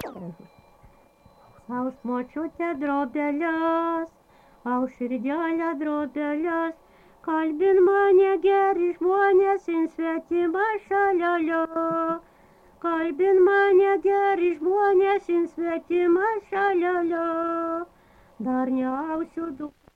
Auš močiute drobelės, auš širdelę drobelės, kalbin mane geri žmonės, in svetima šalelio. Kalbin mane geri žmonės, in svetima šalelio. Dar neausiu